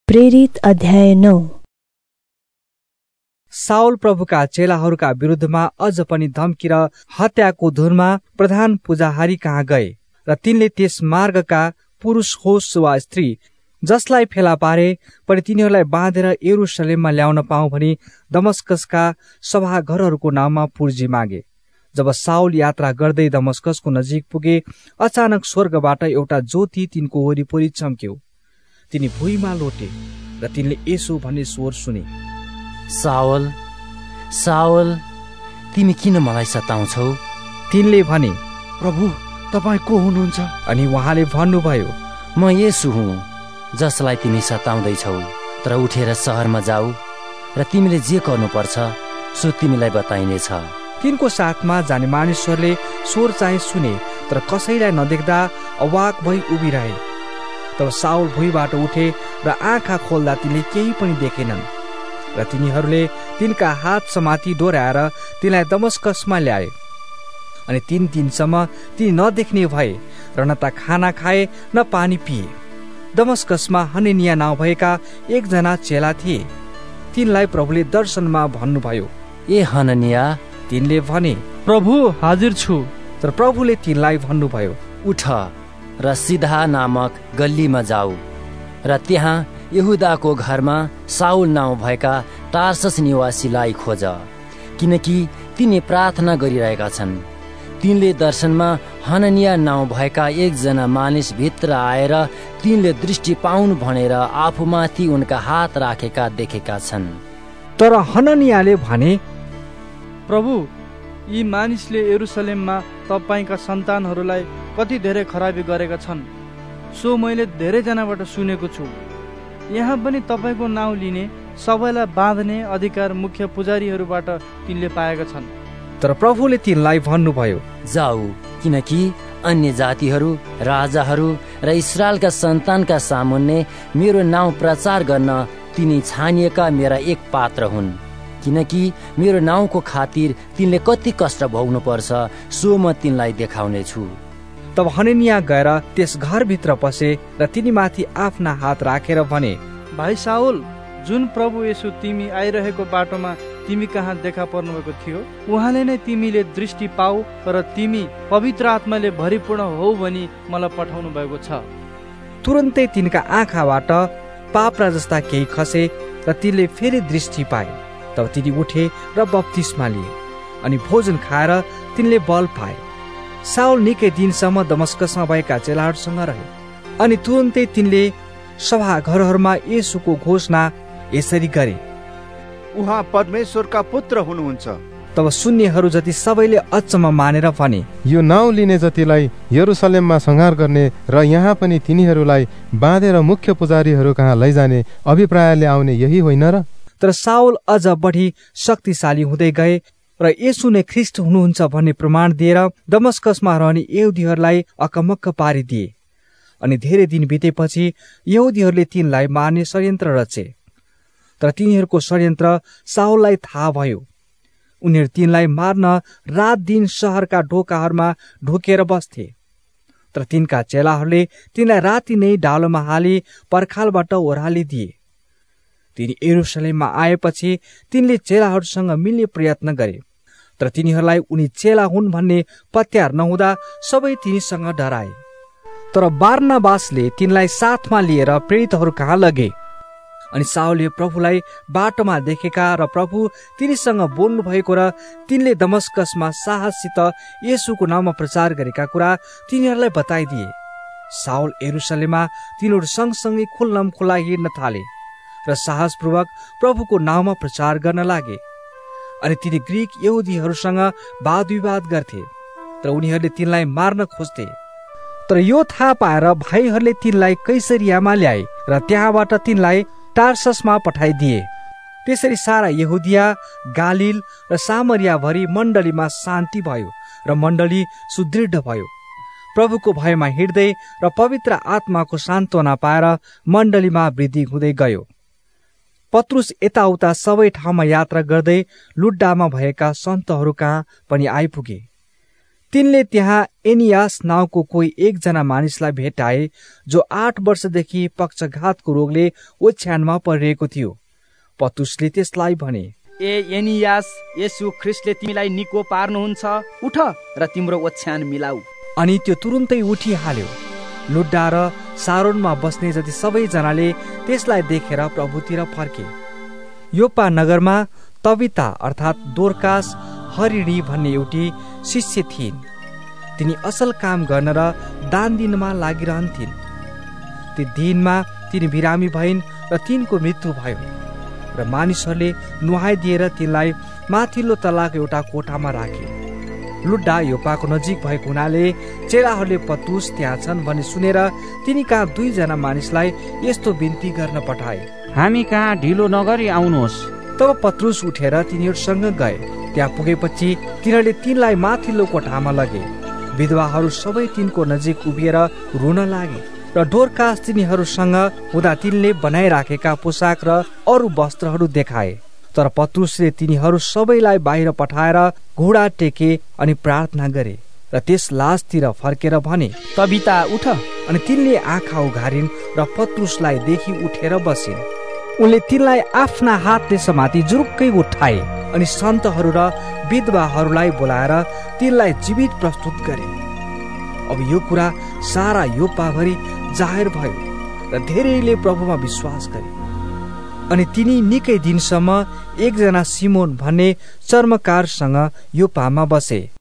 प्रेरित अध्याय 9। साउल प्रभुका चेलाहरूका विरुद्धमा अझ पनि धम्की र हत्याको धुनमा प्रधान पुजाहारी कहाँ गए र तिनले त्यस मार्गका पुरुष होस् वा स्त्री जसलाई फेला पारे पनि तिनीहरूलाई बाँधेर यरुशलेममा ल्याउन पाऊँ भनी दमस्कसका सभाघरहरूको नाममा पुर्जी मागे। जब साउल यात्रा गर्दै दमस्कसको नजिक पुगे, अचानक स्वर्गबाट एउटा ज्योति तिनको वरिपरि चम्क्यो। तिनी भुइँमा लोटे र तिनले यसो भन्ने स्वर सुने, साउल, साउल, तिमी किन मलाई सताउँछौ? तिनले भने, प्रभु, तपाईँ को हुनुहुन्छ? अनि उहाँले भन्नुभयो, म येशू हुँ जसलाई तिमी सताउँदैछौ। तर उठेर सहरमा जाऊ र तिमीले जे गर्नुपर्छ सो तिमीलाई बताइनेछ। तिनको साथमा जाने मानिसहरूले स्वर चाहिँ सुने, तर कसैलाई नदेख्दा अवाक भई उभिरहे। तब साउल भुइँबाट उठे र आँखा खोल्दा तिनले केही पनि देखेनन् र तिनीहरूले तिनका हात समाती डोर्याएर तिनलाई दमस्कसमा ल्याए। अनि 3 दिनसम्म तिनी नदेख्ने भए र न त खाना खाए न पानी पिए। दमस्कसमा हननिया नाउँ भएका एकजना चेला थिए। तिनलाई प्रभुले दर्शनमा भन्नुभयो, ए हननिया। तिनले भने, प्रभु, हाजिर छु। तर प्रभुले तिनलाई भन्नुभयो, उठ र सिधा नामक गल्लीमा जाऊ र त्यहाँ यहुदाको घरमा साउल नाउँ भएका टार्सस निवासीलाई खोज, किनकि तिनी प्रार्थना गरिरहेका छन्। तिनले दर्शनमा हननिया नाउँ भएका एकजना मानिस भित्र आएर तिनले दृष्टि पाउनु भनेर आफूमाथि उनका हात राखेका देखेका छन्। तर हननियाले भने, प्रभु, यी मानिसले यरुशलेममा तपाईका सन्तानहरूलाई कति धेरै खराबी गरेका छन्, सो मैले धेरैजनाबाट सुनेको छु। यहाँ पनि तपाईको नाउँ लिने, सबैलाई बाँध्ने अधिकार मुख्य पुजारीहरूबाट तिनले पाएका छन्। तर प्रभुले तिनलाई भन्नुभयो, जाऊ, किनकि अन्य जातिहरू, राजाहरू र इस्राएलका सन्तानका सामुन्ने मेरो नाउँ प्रचार गर्न तिनी छानिएका मेरा एक पात्र हुन्। किनकि मेरो नाउँको खातिर तिनले कति कष्ट भोग्नु पर्छ सो म तिनलाई देखाउने छु। तब हननिया गएर त्यस घरभित्र पसे र तिनीमाथि आफ्ना हात राखेर भने, भाइ साउल, जुन प्रभु येशू तिमी आइरहेको बाटोमा तिमी कहाँ देखा पर्नुभएको थियो, उहाँले नै तिमीले दृष्टि पाऊ र तिमी पवित्र आत्माले भरिपूर्ण हौ भनी मलाई पठाउनु भएको छ। तुरन्तै तिनका आँखाबाट पाप्रा जस्ता केही खसे र तिनले फेरि दृष्टि पाए। तब तिनी उठे र बप्तिस्मा लिए, अनि भोजन खाएर तिनले बल पाए। साउल निकै दिनसम्म दमस्कसमा भएका चेलाहरूसँग रहे। अनि तुरन्तै तिनले सभाघरहरूमा येशूको घोषणा यसरी गरे, उहाँ परमेश्वरका पुत्र हुनुहुन्छ। तब सुन्नेहरू जति सबैले अचम्म मानेर भने, यो नाउँ लिने जतिलाई यरुशलेममा संहार गर्ने र यहाँ पनि तिनीहरूलाई बाँधेर मुख्य पुजारीहरू कहाँ लैजाने अभिप्रायले आउने यही होइन र? तर साउल अझ बढी शक्तिशाली हुँदै गए र येशू नै ख्रिस्ट हुनुहुन्छ भन्ने प्रमाण दिएर दमस्कसमा रहने यहुदीहरूलाई अकमक्क पारिदिए। अनि धेरै दिन बितेपछि यहुदीहरूले तिनलाई मार्ने षड्यन्त्र रचे। तर तिनीहरूको षड्यन्त्र साउललाई थाहा भयो। उनीहरू तिनलाई मार्न रात दिन शहरका ढोकाहरूमा ढोकेर बस्थे। तर तिनका चेलाहरूले तिनलाई राति नै डालोमा हाली पर्खालबाट ओह्रालिदिए। तिनी यरुशलेममा आएपछि तिनले चेलाहरूसँग मिल्ने प्रयत्न गरे, तर तिनीहरूलाई उनी चेला हुन् भन्ने पत्यार नहुँदा सबै तिनीसँग डराए। तर बारनाबासले तिनलाई साथमा लिएर प्रेरितहरू कहाँ लगे। अनि साउलले प्रभुलाई बाटोमा देखेका र प्रभु तिनीसँग बोल्नु भएको र तिनले दमस्कसमा साहससित येशूको नाममा प्रचार गरेका कुरा तिनीहरूलाई बताइदिए। साउल यरुशलेममा तिनीहरू सँगसँगै खुल्लम खुल्ला हिँड्न थाले र साहसपूर्वक प्रभुको नाममा प्रचार गर्न लागे। अनि तिनी ग्रीक यहुदीहरूसँग वाद विवाद गर्थे, तर उनीहरूले तिनलाई मार्न खोज्थे। तर यो थाहा पाएर भाइहरूले तिनलाई कैसरियामा ल्याए र त्यहाँबाट तिनलाई टार्ससमा पठाइदिए। त्यसरी सारा यहुदिया, गालिल र सामरिया भरि मण्डलीमा शान्ति भयो र मण्डली सुदृढ भयो। प्रभुको भयमा हिँड्दै र पवित्र आत्माको सान्त्वना पाएर मण्डलीमा वृद्धि हुँदै गयो। पत्रुस यताउता सबै ठाउँमा यात्रा गर्दै लुड्डामा भएका सन्तहरू कहाँ पनि आइपुगे। तिनले त्यहाँ एनियास नाउँको कोही एकजना मानिसलाई भेटाए जो 8 वर्षदेखि पक्षघातको रोगले ओछ्यानमा परिरहेको थियो। पत्रुसले त्यसलाई भने, ए एनियास, येशू ख्रीष्टले तिमीलाई निको पार्नुहुन्छ, उठ र तिम्रो ओछ्यान मिलाऊ। अनि त्यो तुरुन्तै उठिहाल्यो। लुड्डा र सारोनमा बस्ने जति सबैजनाले त्यसलाई देखेर प्रभुतिर फर्के। योप्पा नगरमा तबिता अर्थात् दोर्कास हरिणी भन्ने एउटी शिष्य थिइन्। तिनी असल काम गर्न र दान दिनमा लागिरहन्थिन्। ती दिनमा तिनी बिरामी भइन् र तिनको मृत्यु भयो र मानिसहरूले नुहाइदिएर तिनलाई माथिल्लो तलाको एउटा कोठामा राखे। लुड्डा योप्पाको नजिक भएको हुनाले चेलाहरूले पत्रुस त्यहाँ छन् भन्ने सुनेर तिनी कहाँ 2 जना मानिसलाई यस्तो बिन्ती गर्न पठाए, हामी कहाँ ढिलो नगरी आउनुहोस्। तब पत्रुस उठेर तिनीहरूसँग गए। त्यहाँ पुगेपछि तिनीहरूले तिनलाई माथिल्लो कोठामा लगे। विधवाहरू सबै तिनको नजिक उभिएर रुन लागे र दोर्कास तिनीहरूसँग हुँदा तिनले बनाइराखेका पोसाक र अरू वस्त्रहरू देखाए। तर पत्रुसले तिनीहरू सबैलाई बाहिर पठाएर घुँडा टेके अनि प्रार्थना गरे र त्यस लासतिर फर्केर भने, तबिता उठ। अनि तिनले आँखा उघारिन् र पत्रुसलाई देखि उठेर बसिन्। उनले तिनलाई आफ्ना हातले समाती जुरुक्कै उठाए अनि सन्तहरू र विधवाहरूलाई बोलाएर तिनलाई जीवित प्रस्तुत गरे। अब यो कुरा सारा योप्पाभरि जाहेर भयो र धेरैले प्रभुमा विश्वास गरे। अनि तिनी निकै दिनसम्म एकजना सिमोन भन्ने चर्मकारसँग योप्पामा बसे।